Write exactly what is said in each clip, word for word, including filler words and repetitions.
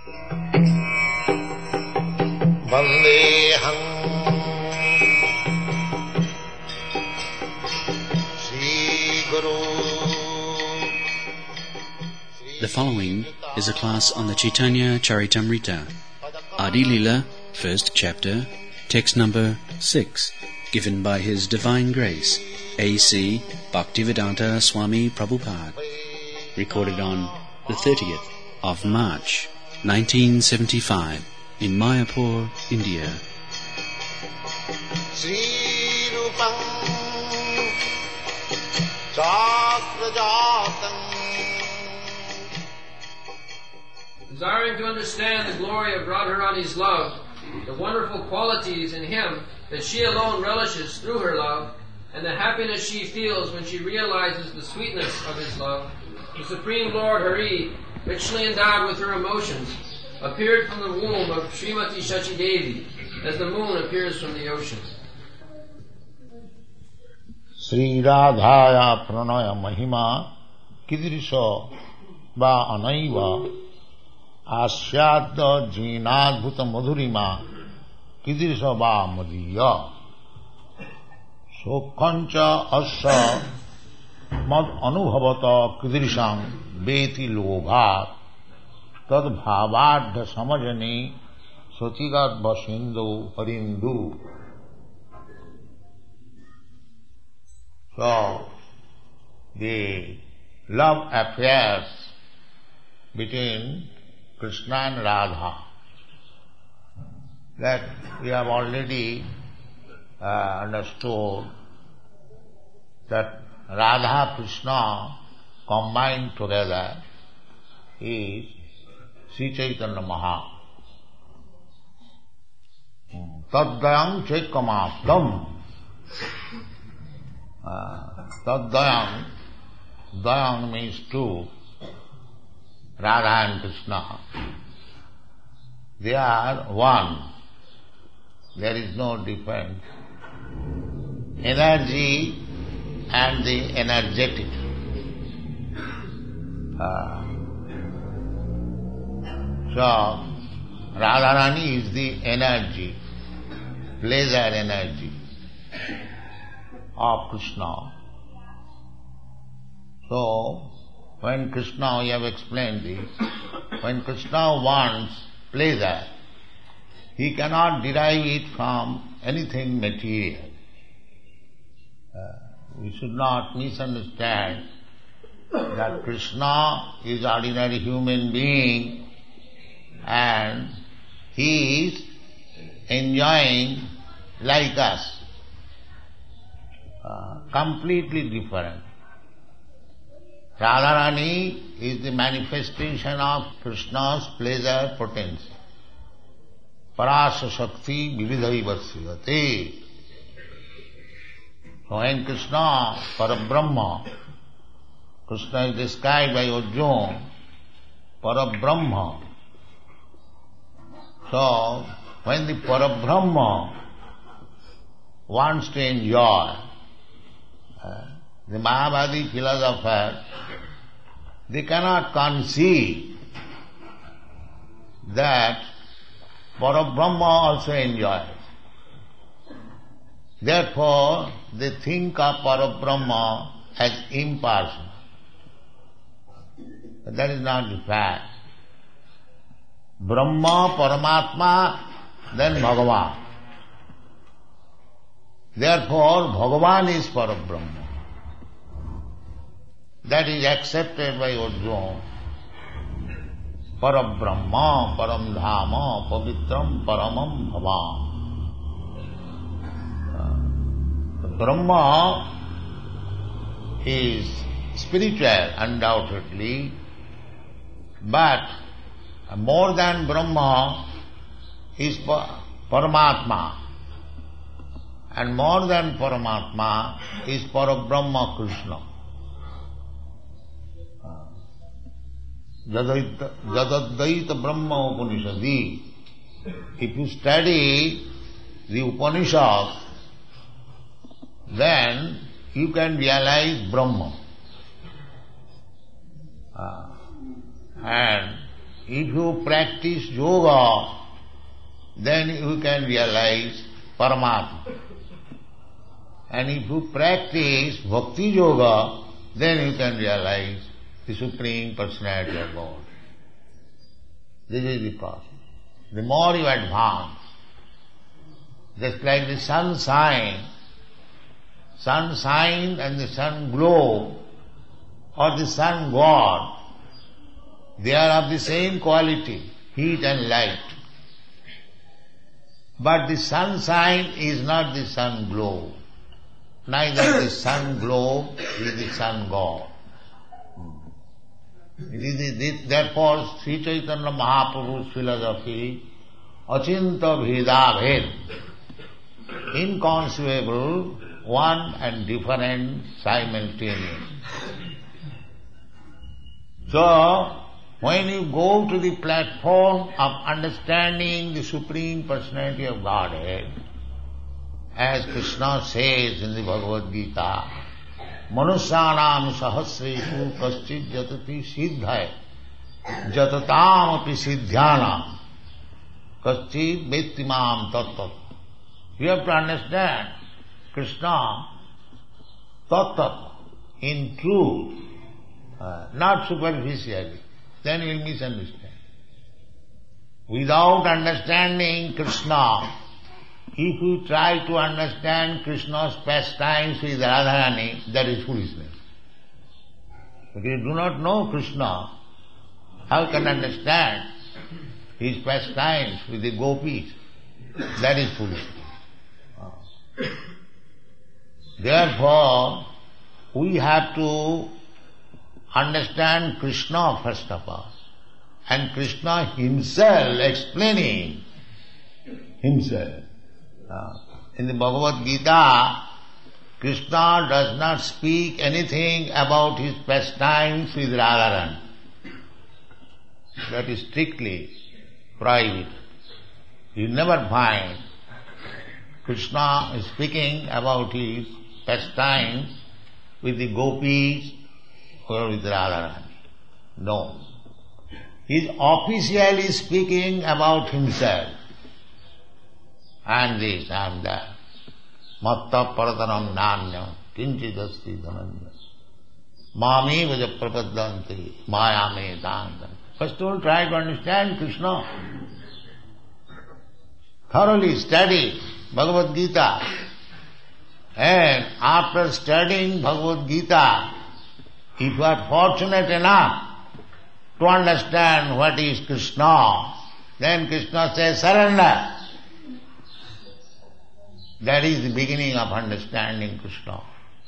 Vandeham Sri Guru. The following is a class on the Chaitanya Charitamrita, Adi Lila, first chapter, text number six, given by His Divine Grace, A C Bhaktivedanta Swami Prabhupada, recorded on the thirtieth of March, nineteen seventy-five, in Mayapur, India. Sri Rupam Chakrajatam. Desiring to understand the glory of Radharani's love, the wonderful qualities in him that she alone relishes through her love, and the happiness she feels when she realizes the sweetness of his love, the Supreme Lord Hari, richly endowed with her emotions, appeared from the womb of Srimati Shachi Devi, as the moon appears from the ocean. Sri Radhaya Pranaya Mahima Kidrisha Va Anaiva Asyadda Jinadbhuta Madhurima Kidrisha Va Madhiya Sokhancha Asya Mad Anubhavata Kidrisham Beti Lobhat Tad Bhavadha Samajani Satigat Vasindu Harindu. So, the love affairs between Krishna and Radha, that we have already uh, understood that Radha Krishna combined together is Sri Chaitanya Maha. Taddayam Chaikamaptam. Taddayam, Dayam means two, Radha and Krishna. They are one. There is no difference. Energy and the energetic. Uh, so, Radharani is the energy, pleasure energy of Krishna. So, when Krishna, we have explained this, when Krishna wants pleasure, he cannot derive it from anything material. Uh, we should not misunderstand that Krishna is ordinary human being and he is enjoying like us. Uh, completely different. Radharani is the manifestation of Krishna's pleasure potency. Parasa Shakti Vividhai Vasyate. So when Krishna, Parabrahma, Krishna is described by Arjuna, Parabrahma. So when the Parabrahma wants to enjoy, uh, the Mayavadi philosophers, they cannot conceive that Parabrahma also enjoys. Therefore, they think of Parabrahma as impersonal. But that is not the fact. Brahma, Paramatma, then Bhagavan. Therefore, Bhagavan is Parabrahma. That is accepted by Arjuna. Parabrahma, Paramdhama, Pavitram, Paramam Bhavan. Uh, Brahma is spiritual, undoubtedly, but more than Brahma is Paramatma. And more than Paramatma is Parabrahma Krishna. Jadadvaita Brahma Upanishadi. If you study the Upanishad, then you can realize Brahma. Uh, and if you practice yoga, then you can realize Paramatma. And if you practice Bhakti Yoga, then you can realize the Supreme Personality of God. This is the process. The more you advance, just like the sun shine, sun shine and the sun glow, or the sun god, they are of the same quality, heat and light. But the sunshine is not the sun glow. Neither the sun glow is the sun god. It is the, therefore Sri Chaitanya Mahaprabhu's philosophy, Achinta Bheda Bhed, inconceivable, one and different simultaneous. So, when you go to the platform of understanding the Supreme Personality of Godhead, as Krishna says in the Bhagavad Gita, Manusyanam sahasreshu kaschid jatati siddhaya jatatam api siddhyanam kaschid vettimam tattat. You have to understand Krishna tattat in truth, uh, not superficially. Then you will misunderstand. Without understanding Krishna, if you try to understand Krishna's pastimes with Radharani, that is foolishness. If you do not know Krishna, how can understand his pastimes with the gopis? That is foolishness. Therefore, we have to understand Krishna first of all, and Krishna himself explaining himself. Uh, in the Bhagavad Gita, Krishna does not speak anything about his pastimes with Radharani. That is strictly prohibited. You never find Krishna speaking about his pastimes with the gopis or with Radharani. No. He is officially speaking about himself. I am this, I am that. Matta paratanam nanya kinchidasti dhananya mami vaja prapaddanti mayame dhantam. First of all, try to understand Krishna. Thoroughly study Bhagavad Gita. And after studying Bhagavad Gita, if you are fortunate enough to understand what is Krishna, then Krishna says, surrender. That is the beginning of understanding Krishna.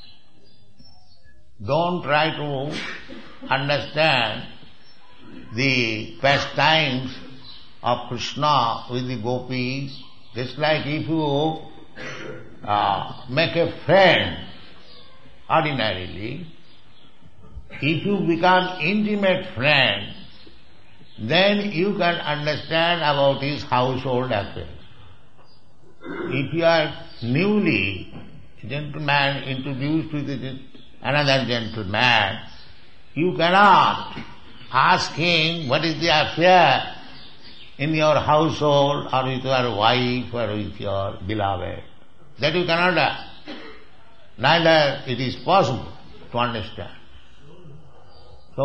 Don't try to understand the pastimes of Krishna with the gopis. Just like if you uh, make a friend ordinarily, if you become intimate friend, then you can understand about his household affairs. If you are newly a gentleman introduced with another gentleman, you cannot ask him what is the affair in your household or with your wife or with your beloved. That you cannot do. Neither it is possible to understand. So,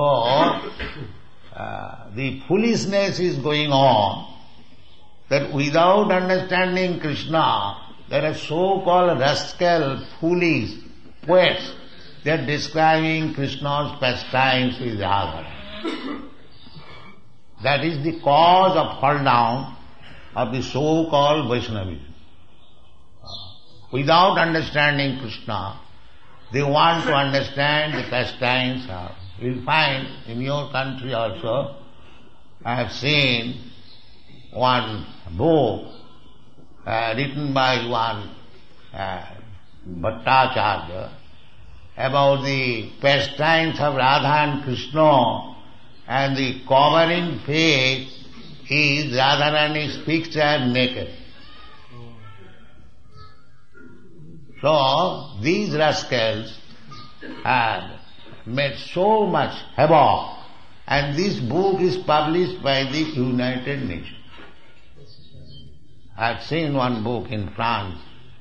uh, the foolishness is going on that without understanding Krishna, there are so-called rascal, foolish poets. They are describing Krishna's pastimes with Radha. That is the cause of fall down of the so-called Vaishnavism. Without understanding Krishna, they want to understand the pastimes of. You will find in your country also, I have seen one book uh, written by one uh, Bhattacharya about the pastimes of Radha and Krishna, and the covering page is Radharani's picture naked. So these rascals had made so much havoc And this book is published by the United Nations. I have seen one book in France.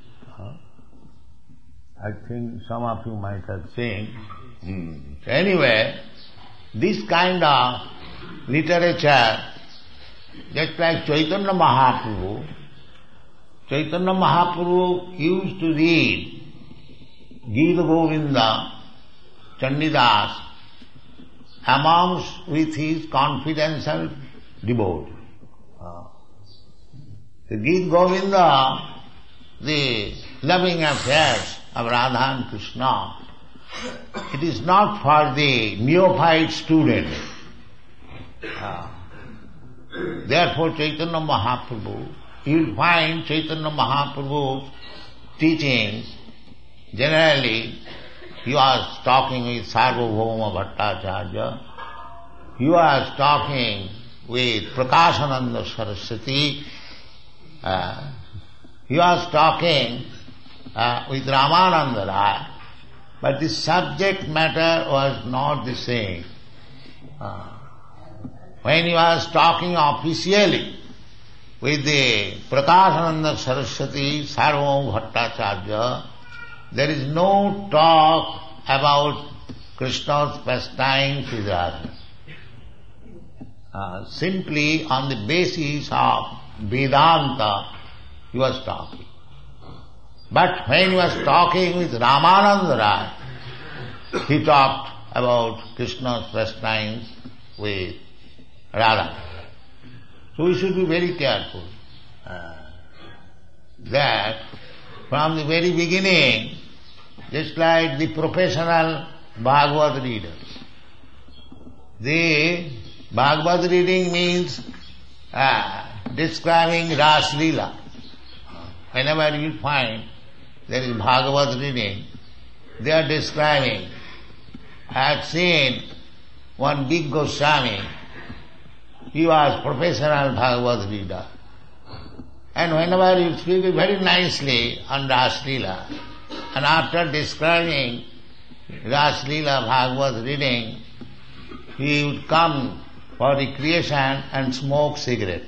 I think some of you might have seen. Hmm. Anyway, this kind of literature, just like Chaitanya Mahaprabhu, Chaitanya Mahaprabhu used to read Gita Govinda, Chandidas, amongst with his confidential devotee. Uh, the Gita Govinda, the loving affairs of Radha and Krishna, it is not for the neophyte student. Uh, therefore Chaitanya Mahaprabhu, you will find Chaitanya Mahaprabhu's teachings, generally he was talking with Sarvabhauma Bhattacharya, he was talking with Prakashananda Saraswati, uh, he was talking uh, with Ramananda Rai, but the subject matter was not the same. Uh, when he was talking officially with the Prakashananda Saraswati, Sarvabhauma Bhattacharya, there is no talk about Krishna's pastimes with Radha. Uh, simply on the basis of Vedanta, he was talking. But when he was talking with Ramananda Rai, he talked about Krishna's pastimes with Radha. So we should be very careful uh, that from the very beginning, just like the professional Bhagavad readers, the Bhagavad reading means uh, describing Ras Leela. Whenever you find there is Bhagavad reading, they are describing. I have seen one big Goswami, he was professional Bhagavad reader. And whenever he speak very nicely on Ras Leela, and after describing Ras Leela Bhagavad reading, he would come for recreation and smoke cigarette.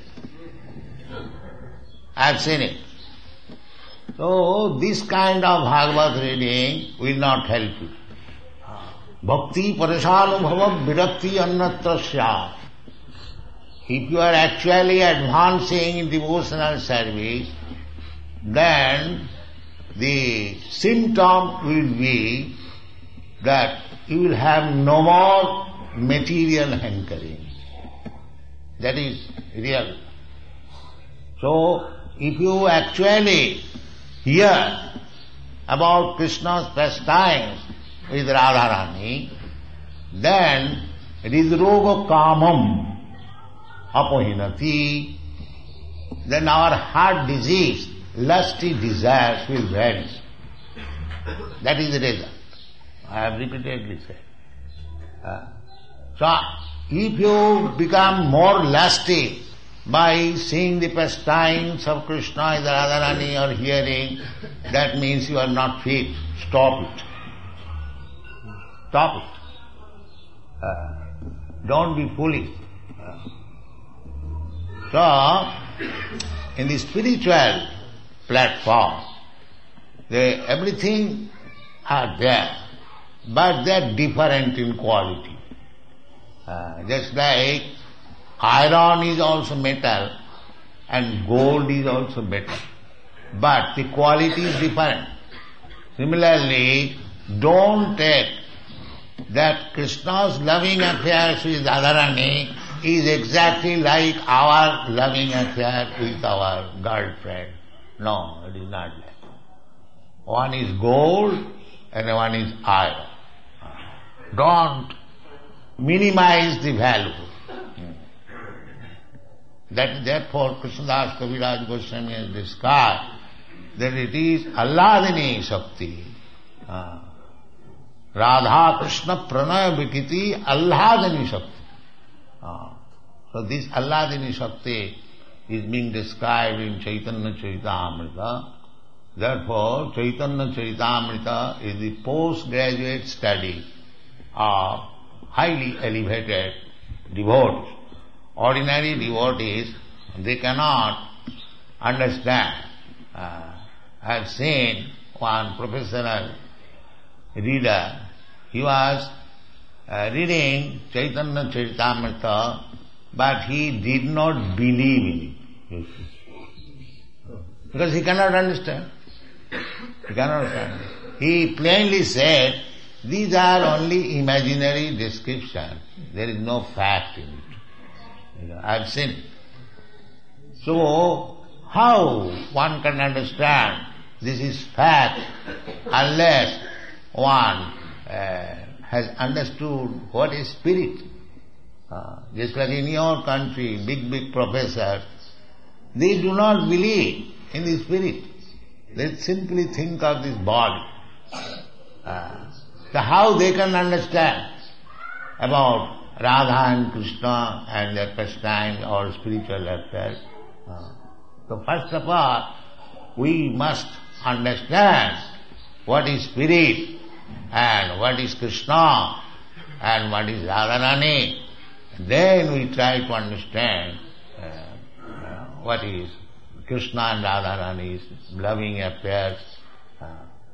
I have seen it. So this kind of Bhagavad reading will not help you. Bhakti parasanubhava virakti annatra syat. If you are actually advancing in devotional service, then the symptom will be that you will have no more material hankering. That is real. So, if you actually hear about Krishna's pastimes with Radharani, then it is roga kamam apohinati, then our heart disease, lusty desires will vanish. That is the result. I have repeatedly said. Uh, so, if you become more lusty by seeing the pastimes of Krishna with Radharani or hearing, that means you are not fit. Stop it. Stop it. Uh, don't be foolish. Uh, So, in the spiritual platform, they, everything are there, but they are different in quality. Uh, just like iron is also metal and gold is also metal, but the quality is different. Similarly, don't take that Krishna's loving affairs with Radharani is exactly like our loving affair with our girlfriend. No, it is not like. One is gold and one is iron. Don't minimize the value. That therefore Krishnadas Kaviraj Goswami has described that it is Alladini Shakti. Uh, Radha Krishna Pranaya Vikiti Alladini Shakti. Uh, so this Alladini Shakti is being described in Chaitanya Charitamrita. Therefore, Chaitanya Charitamrita is the postgraduate study of highly elevated devotees. Ordinary devotees, they cannot understand. Uh, I have seen one professional reader, he was uh, reading Chaitanya Charitamrita, but he did not believe in it. Because he cannot understand. He cannot understand. He plainly said, these are only imaginary descriptions. There is no fact in it. You know, I have seen it. So, how one can understand this is fact unless one uh, has understood what is spirit? Uh, just like in your country, big, big professors, they do not believe in the spirit. They simply think of this body. Uh, so how they can understand about Radha and Krishna and their pastime or spiritual affairs? Uh, so first of all, we must understand what is spirit and what is Krishna and what is Radharani. Then we try to understand uh, uh, what is Krishna and Radharani's loving affairs. Uh,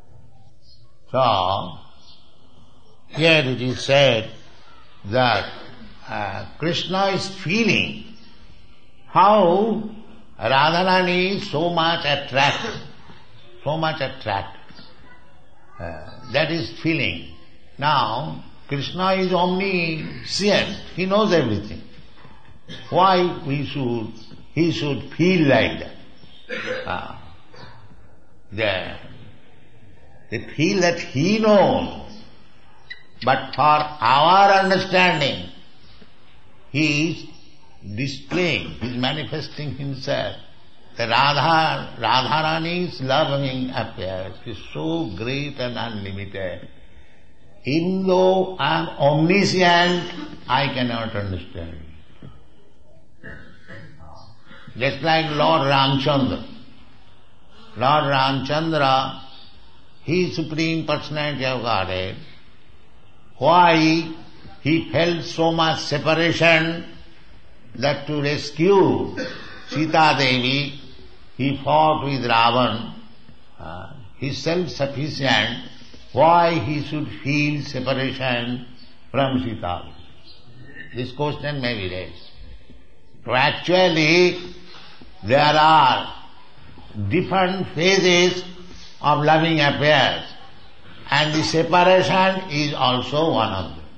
so, here it is said that uh, Krishna is feeling how Radharani is so much attracted, so much attracted. Uh, that is feeling. Now, Krishna is omniscient, he knows everything. Why we should, he should feel like that? Uh, the, they feel that he knows, but for our understanding, he is displaying, he is manifesting himself. The Radha, Radharani's loving affairs is so great and unlimited. Even though I am omniscient, I cannot understand it. Just like Lord Ramchandra. Lord Ramchandra, he is Supreme Personality of Godhead. Why he felt so much separation that to rescue Sita Devi, he fought with Ravan. Uh, he is self-sufficient. Why he should feel separation from Sita? This question may be raised. So actually, there are different phases of loving affairs, and the separation is also one of them.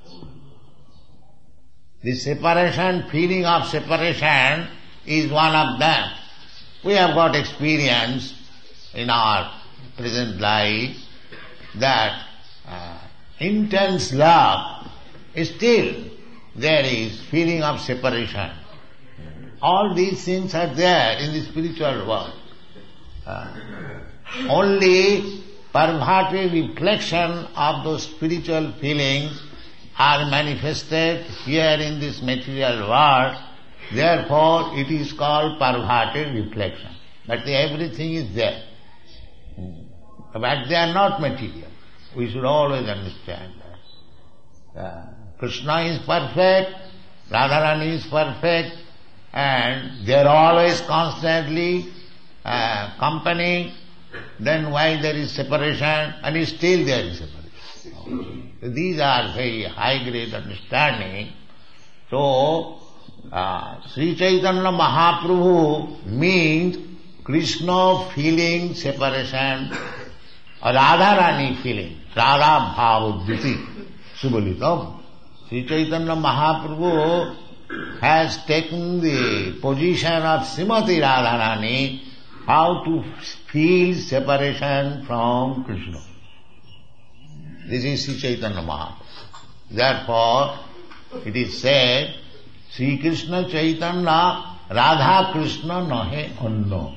The separation, feeling of separation is one of them. We have got experience in our present life that uh, intense love, still there is feeling of separation. All these things are there in the spiritual world. Uh, only perverted reflection of those spiritual feelings are manifested here in this material world. Therefore, it is called perverted reflection. But the, everything is there. But they are not material. We should always understand that. Uh, Krishna is perfect, Radharani is perfect, and they are always constantly uh, company. Then why there is separation? And still there is separation. So these are very high-grade understanding. So, uh, Sri Chaitanya Mahaprabhu means Krishna feeling separation, or Radharani feeling, Radha Bhavaddhiti, Subhalitam. Sri Chaitanya Mahaprabhu has taken the position of Srimati Radharani, how to feel separation from Krishna. This is Sri Chaitanya Mahaprabhu. Therefore, it is said, Sri Krishna Chaitanya Radha Krishna nahe anno.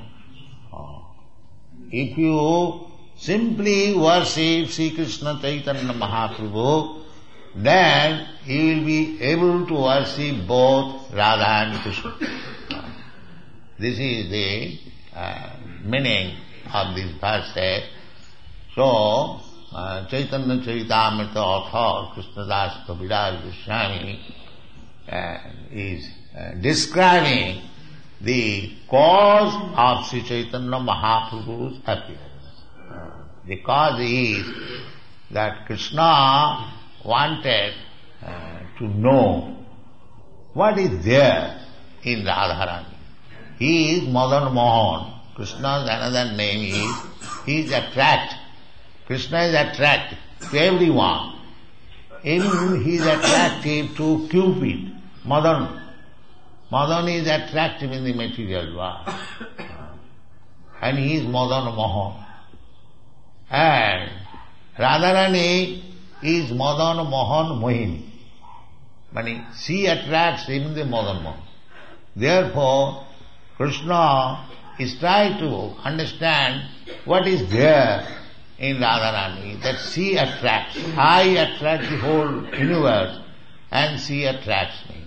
If you simply worship Sri Krishna Chaitanya Mahaprabhu, then you will be able to worship both Radha and Krishna. This is the uh, meaning of this verse. So, uh, Chaitanya Charitamrita author Krishnadas Kaviraj Goswami uh, is uh, describing the cause of Sri Chaitanya Mahaprabhu's appearance. Uh, the cause is that Krishna wanted uh, to know what is there in Radharani. He is Madan Mohan. Krishna's another name is, he is attract. Krishna is attractive to everyone. Even he is attractive to Cupid, Madan. Madan is attractive in the material world. And he is Madan Mohan. And Radharani is Madan Mohan Mohini. Meaning she attracts even the Madan Mohan. Therefore, Krishna is trying to understand what is there in Radharani, that she attracts. I attract the whole universe and she attracts me.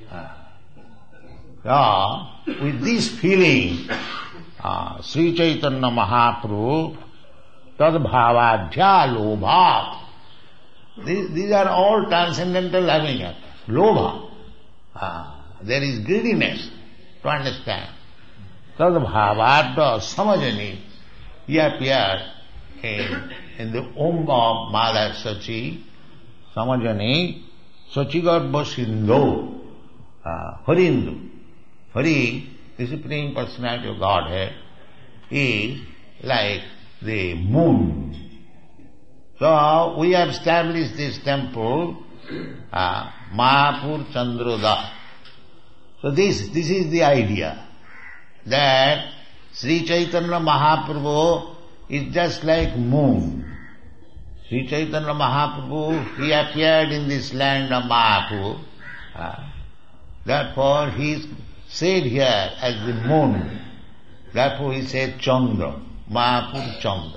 So, with this feeling, uh, Sri Chaitanya Mahaprabhu, tad bhavadhya lobha. These, these are all transcendental loving acts. Lobha. Uh, there is greediness to understand. Tad bhavadhya samajani. He appeared in, in the womb of Mother Sachi, Samajani, Sachigarbha Sindhu, uh, Harindu. Hari, the Supreme Personality of Godhead, is like the moon. So we have established this temple, uh, Mayapur Chandroda. So this, this is the idea, that Sri Chaitanya Mahaprabhu is just like moon. Sri Chaitanya Mahaprabhu, he appeared in this land of Mayapur. Uh, therefore he is said here as the moon. Therefore he said Chandra, Mayapur Chandra.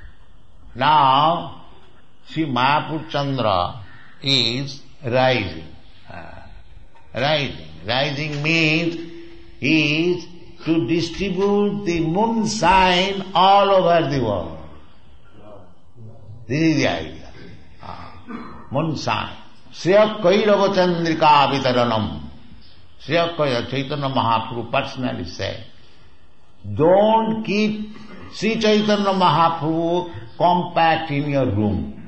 Now, see, Mayapur Chandra is rising. Uh, rising. Rising means is to distribute the moon sign all over the world. This is the idea. Uh, moon sign. Sriya Kairava Chandrika Vitaranam. Sriya Kairava, Chaitanya Mahaprabhu personally said, don't keep Sri Chaitanya Mahaprabhu compact in your room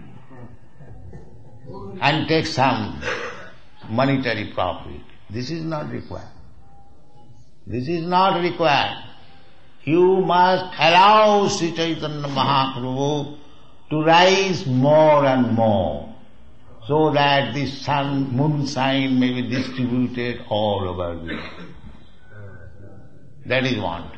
and take some monetary profit. This is not required. This is not required. You must allow Sri Chaitanya Mahaprabhu to rise more and more, so that the sun, moon sign may be distributed all over the world. That is want.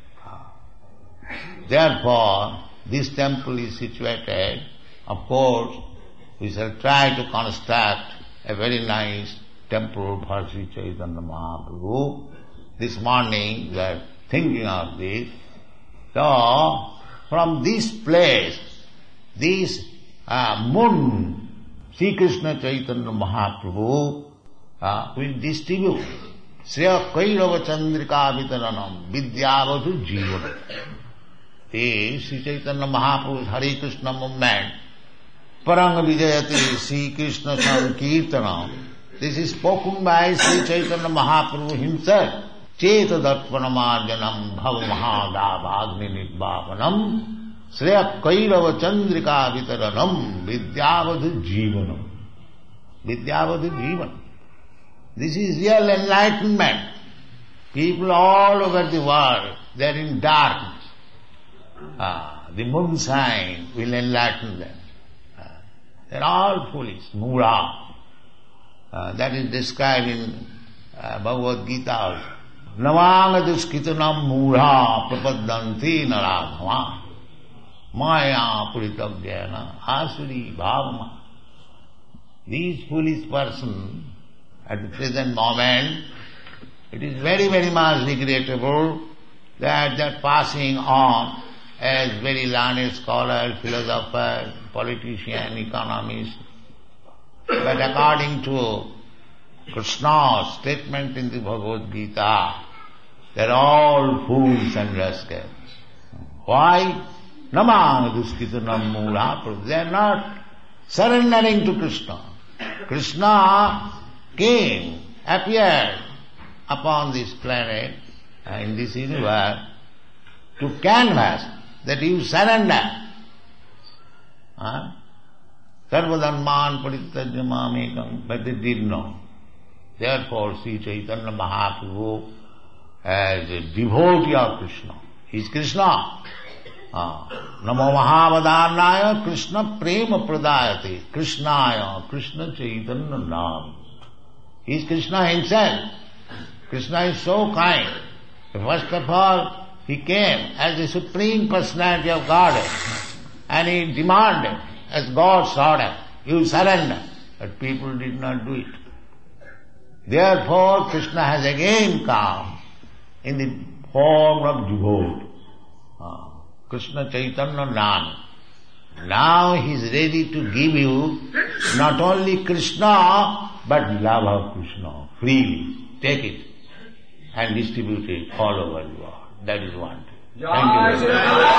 Therefore, this temple is situated. Of course, we shall try to construct a very nice temple for Sri Chaitanya Mahaprabhu. This morning we are thinking of this. So, from this place, this uh, moon, Sri Krishna Chaitanya Mahaprabhu uh, will distribute Sriya Kairava Chandrika Vitaranam Vidyavadhu Jivana. The Sri Chaitanya Mahaprabhu's Hare Krishna movement, Parang Vijayati Sri Krishna Sankirtanam. This is spoken by Sri Chaitanya Mahaprabhu himself. Cheta Darpanamarjanam Bhava Mahadava Agni Nidvapanam Sriya Kairava Chandrika Vitaranam Vidyavadhu Jivanam. Vidyavadhu Jivanam. This is real enlightenment. People all over the world, they are in darkness. Ah, the moon sign will enlighten them. Ah, they are all foolish, mura. Ah, that is described in uh, Bhagavad Gita also. Navanga duskitanam mura prapaddanti naradhama maya puritavjana asuri bhavama. These foolish persons, at the present moment, it is very, very much regrettable that they are passing on as very learned scholars, philosophers, politicians, economists. But according to Krishna's statement in the Bhagavad Gita, they are all fools and rascals. Why? Namang duskitanam mula. They are not surrendering to Krishna. Krishna came appeared upon this planet, uh, in this universe, to canvass that you surrender. Huh? Sarvadharman parityajya mamekam, but they did not. Therefore, Sri Chaitanya Mahaprabhu, as a devotee of Krishna, he is Krishna. Uh, Namo Mahavadharnaya Krishna Prema Pradayate Krishnaya Krishna Chaitanya Nam. He is Krishna himself. Krishna is so kind. First of all, he came as the Supreme Personality of Godhead, and he demanded, as God's order, you surrender. But people did not do it. Therefore, Krishna has again come in the form of devotee. Uh, Krishna Chaitanya Nam. Now he is ready to give you not only Krishna, but love of Krishna freely. Take it and distribute it all over the world. That is one thing. Thank you very much.